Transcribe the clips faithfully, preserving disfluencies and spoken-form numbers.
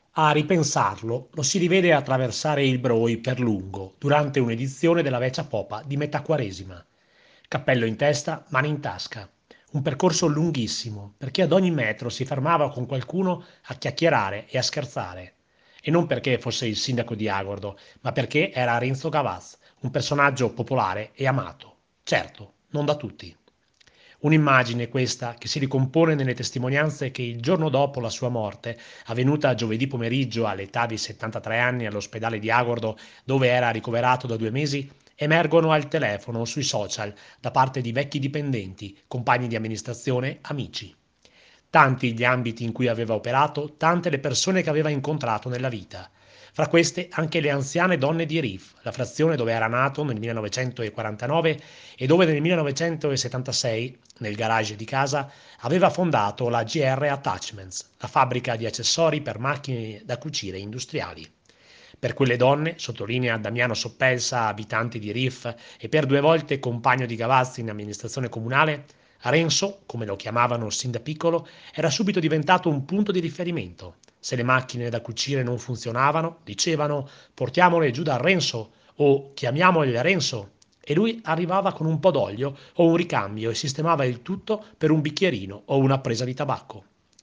A ripensarlo, lo si rivede attraversare il Broi per lungo, durante un'edizione della Vecchia Popa di metà Quaresima. Cappello in testa, mani in tasca. Un percorso lunghissimo, perché ad ogni metro si fermava con qualcuno a chiacchierare e a scherzare. E non perché fosse il sindaco di Agordo, ma perché era Renzo Gavaz, un personaggio popolare e amato. Certo, non da tutti. Un'immagine questa che si ricompone nelle testimonianze che il giorno dopo la sua morte, avvenuta giovedì pomeriggio all'età di settantatré anni all'ospedale di Agordo, dove era ricoverato da due mesi, emergono al telefono o sui social da parte di vecchi dipendenti, compagni di amministrazione, amici. Tanti gli ambiti in cui aveva operato, tante le persone che aveva incontrato nella vita. Fra queste anche le anziane donne di Rif, la frazione dove era nato nel millenovecentoquarantanove e dove nel millenovecentosettantasei, nel garage di casa, aveva fondato la G R Attachments, la fabbrica di accessori per macchine da cucire industriali. Per quelle donne, sottolinea Damiano Soppelsa, abitante di Rif e per due volte compagno di Gavazzi in amministrazione comunale, Renzo, come lo chiamavano sin da piccolo, era subito diventato un punto di riferimento. Se le macchine da cucire non funzionavano, dicevano portiamole giù da Renzo o chiamiamolo il Renzo e lui arrivava con un po' d'olio o un ricambio e sistemava il tutto per un bicchierino o una presa di tabacco.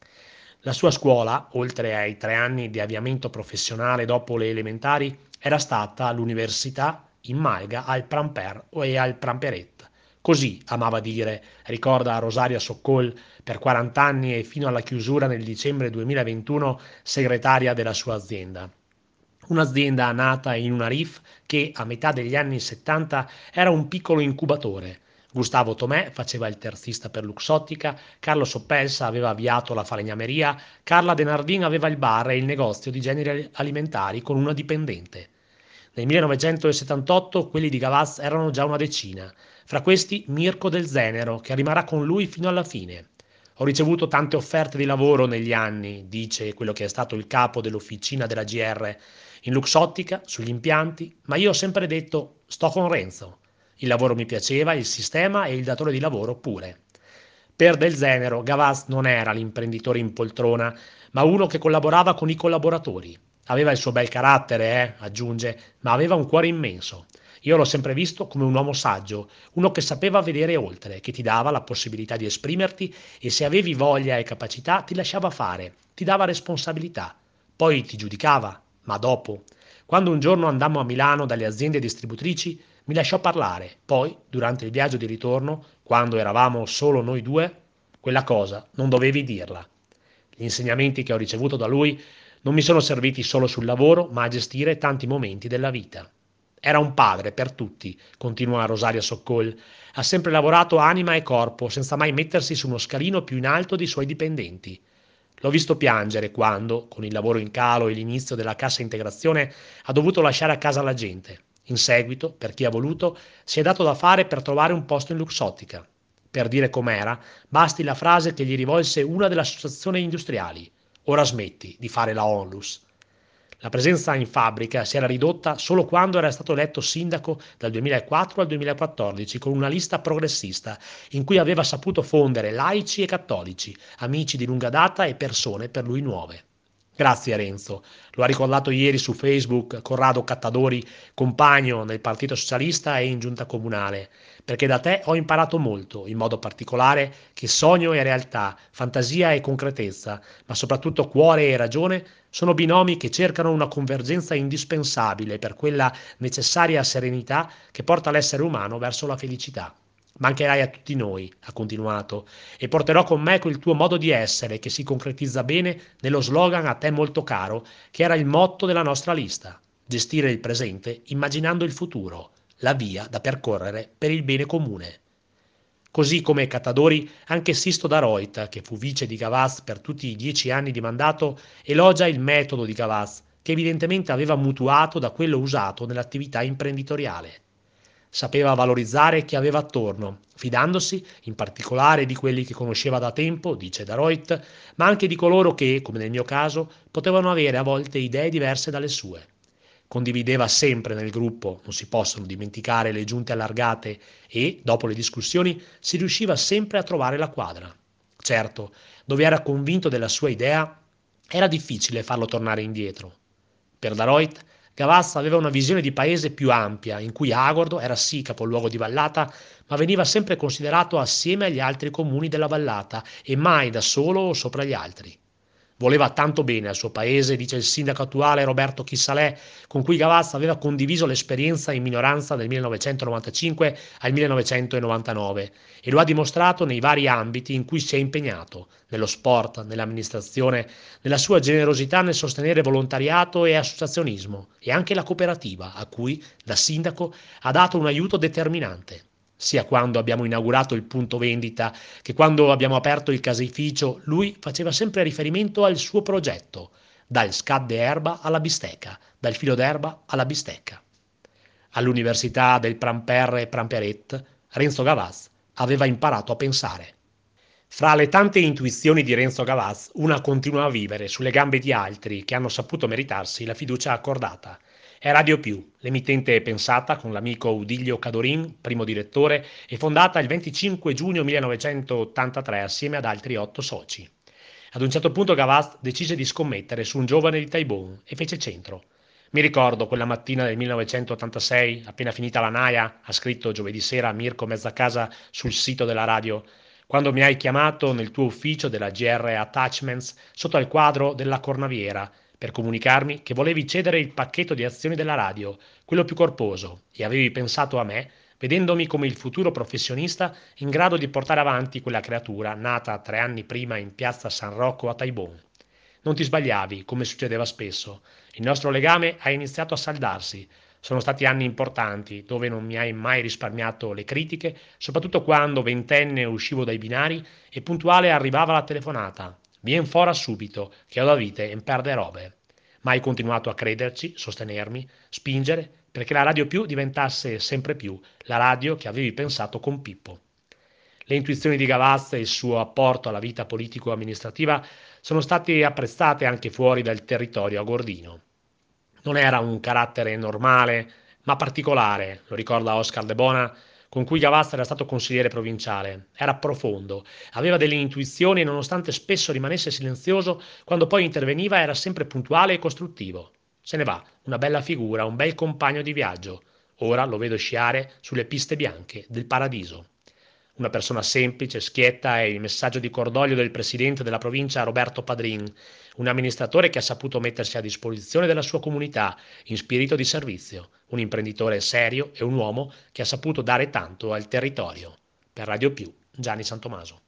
La sua scuola, oltre ai tre anni di avviamento professionale dopo le elementari, era stata l'università in Malga al Pramper e al Pramperet. Così amava dire, ricorda Rosaria Soccol, per quaranta anni e fino alla chiusura nel dicembre duemilaventuno segretaria della sua azienda. Un'azienda nata in una R I F che a metà degli anni settanta era un piccolo incubatore. Gustavo Tomè faceva il terzista per Luxottica, Carlo Soppelsa aveva avviato la falegnameria, Carla De Nardin aveva il bar e il negozio di generi alimentari con una dipendente. Nel millenovecentosettantotto quelli di Gavaz erano già una decina, fra questi Mirko Del Zenero, che rimarrà con lui fino alla fine. Ho ricevuto tante offerte di lavoro negli anni, dice quello che è stato il capo dell'officina della G R, in Luxottica, sugli impianti, ma io ho sempre detto sto con Renzo. Il lavoro mi piaceva, il sistema e il datore di lavoro pure. Per Del Zenero, Gavaz non era l'imprenditore in poltrona, ma uno che collaborava con i collaboratori. Aveva il suo bel carattere, eh, aggiunge, ma aveva un cuore immenso. Io l'ho sempre visto come un uomo saggio, uno che sapeva vedere oltre, che ti dava la possibilità di esprimerti e se avevi voglia e capacità ti lasciava fare, ti dava responsabilità. Poi ti giudicava, ma dopo. Quando un giorno andammo a Milano dalle aziende distributrici, mi lasciò parlare. Poi, durante il viaggio di ritorno, quando eravamo solo noi due, quella cosa non dovevi dirla. Gli insegnamenti che ho ricevuto da lui non mi sono serviti solo sul lavoro, ma a gestire tanti momenti della vita. Era un padre per tutti, continua Rosaria Soccol. Ha sempre lavorato anima e corpo, senza mai mettersi su uno scalino più in alto dei suoi dipendenti. L'ho visto piangere quando, con il lavoro in calo e l'inizio della cassa integrazione, ha dovuto lasciare a casa la gente. In seguito, per chi ha voluto, si è dato da fare per trovare un posto in Luxottica. Per dire com'era, basti la frase che gli rivolse una delle associazioni industriali. Ora smetti di fare la onlus. La presenza in fabbrica si era ridotta solo quando era stato eletto sindaco dal duemilaquattro al duemilaquattordici con una lista progressista in cui aveva saputo fondere laici e cattolici, amici di lunga data e persone per lui nuove. Grazie Renzo, lo ha ricordato ieri su Facebook Corrado Cattadori, compagno nel Partito Socialista e in giunta comunale, perché da te ho imparato molto, in modo particolare che sogno e realtà, fantasia e concretezza, ma soprattutto cuore e ragione sono binomi che cercano una convergenza indispensabile per quella necessaria serenità che porta l'essere umano verso la felicità. Mancherai a tutti noi, ha continuato, e porterò con me quel tuo modo di essere che si concretizza bene nello slogan a te molto caro, che era il motto della nostra lista: gestire il presente immaginando il futuro, la via da percorrere per il bene comune. Così come Cattadori, anche Sisto Daroit, che fu vice di Gavaz per tutti i dieci anni di mandato, elogia il metodo di Gavaz, che evidentemente aveva mutuato da quello usato nell'attività imprenditoriale. Sapeva valorizzare chi aveva attorno, fidandosi in particolare di quelli che conosceva da tempo, dice Daroit, ma anche di coloro che, come nel mio caso, potevano avere a volte idee diverse dalle sue. Condivideva sempre nel gruppo, non si possono dimenticare le giunte allargate e, dopo le discussioni, si riusciva sempre a trovare la quadra. Certo, dove era convinto della sua idea, Era difficile farlo tornare indietro. Per Daroit, Gavazza aveva una visione di paese più ampia, in cui Agordo era sì capoluogo di vallata, ma veniva sempre considerato assieme agli altri comuni della vallata e mai da solo o sopra gli altri. Voleva tanto bene al suo paese, dice il sindaco attuale Roberto Chissalè, con cui Gavazza aveva condiviso l'esperienza in minoranza dal millenovecentonovantacinque al millenovecentonovantanove e lo ha dimostrato nei vari ambiti in cui si è impegnato, nello sport, nell'amministrazione, nella sua generosità nel sostenere volontariato e associazionismo e anche la cooperativa, a cui, da sindaco, ha dato un aiuto determinante sia quando abbiamo inaugurato il punto vendita che quando abbiamo aperto il caseificio, lui faceva sempre riferimento al suo progetto, dal scat d'erba alla bistecca, dal filo d'erba alla bistecca. All'università del Pramper e Pramperet, Renzo Gavaz aveva imparato a pensare. Fra le tante intuizioni di Renzo Gavaz, una continua a vivere sulle gambe di altri che hanno saputo meritarsi la fiducia accordata. È Radio Più, l'emittente pensata con l'amico Udiglio Cadorin, primo direttore, e fondata il venticinque giugno millenovecentottantatré assieme ad altri otto soci. Ad un certo punto Gavaz decise di scommettere su un giovane di Taibon e fece centro. Mi ricordo quella mattina del millenovecentottantasei, appena finita la naia, ha scritto giovedì sera Mirko Mezzacasa sul sito della radio, quando mi hai chiamato nel tuo ufficio della G R Attachments sotto al quadro della Cornaviera per comunicarmi che volevi cedere il pacchetto di azioni della radio, quello più corposo, e avevi pensato a me, vedendomi come il futuro professionista in grado di portare avanti quella creatura nata tre anni prima in piazza San Rocco a Taibon. Non ti sbagliavi, come succedeva spesso. Il nostro legame ha iniziato a saldarsi. Sono stati anni importanti, dove non mi hai mai risparmiato le critiche, soprattutto quando, ventenne, uscivo dai binari e puntuale arrivava la telefonata. Vien fora subito, che ho da vite e perde robe. Ma hai continuato a crederci, sostenermi, spingere, perché la Radio Più diventasse sempre più la radio che avevi pensato con Pippo. Le intuizioni di Gavazza e il suo apporto alla vita politico-amministrativa sono state apprezzate anche fuori dal territorio agordino. Non era un carattere normale, ma particolare, lo ricorda Oscar De Bona, con cui Gavazza era stato consigliere provinciale. Era profondo, aveva delle intuizioni e nonostante spesso rimanesse silenzioso, quando poi interveniva era sempre puntuale e costruttivo. Se ne va, una bella figura, un bel compagno di viaggio. Ora lo vedo sciare sulle piste bianche del paradiso. Una persona semplice, schietta è il messaggio di cordoglio del presidente della provincia Roberto Padrin, un amministratore che ha saputo mettersi a disposizione della sua comunità in spirito di servizio, un imprenditore serio e un uomo che ha saputo dare tanto al territorio. Per Radio Più, Gianni Santomaso.